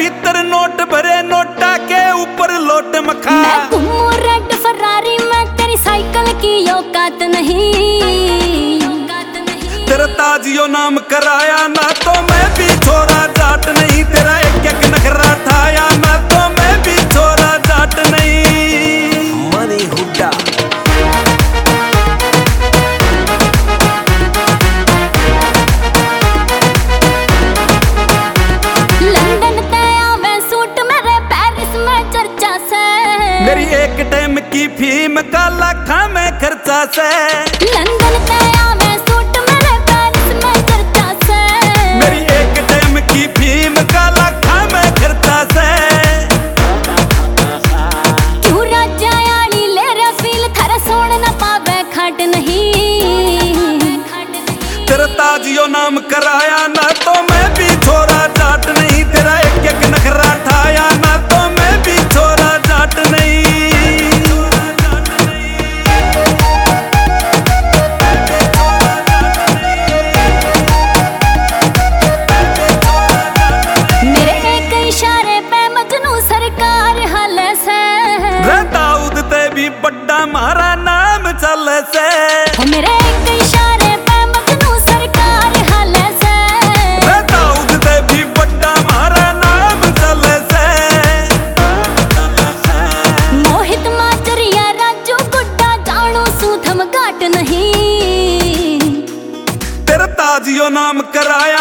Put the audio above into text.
भीतर नोट भरे, नोटा के ऊपर लोट मखा। मैं घूमूं रेड फरारी में, तेरी साइकिल की औकात नहीं। तेरा ताजियो नाम कराया ना तो मैं भी छोरा जाट नहीं। तेरा एक एक नखरा ठाया ना तो मैं भी छोरा जाट नहीं। मनी हुड्डा मेरी एक टाइम की फीम का लाखा में खर्चा से। लंदन पे आवे सूट मेरे पेरिस में चर्चा से। मेरी एक टाइम की फीम का लाखा में खर्चा से। क्यों राजा यानी ले रे फील, थारा सोन ना पावे खाट नहीं। तेरा ताजियो नाम कराया ना तो मैं भी छोरा जाट नहीं। तेरा एक एक नखरा ठाया ना तो मैं भी छोरा जाट नहीं। दाऊद ते भी बड़ा मारा नाम चल से। मेरे एक इशारे पे मजनू सरकार हाल से। दाऊद ते भी बड़ा मारा नाम चल से। मोहित माचरिया राजू गुड्डा जानो सूथम घाट नहीं। तेरा ताजियो नाम कराया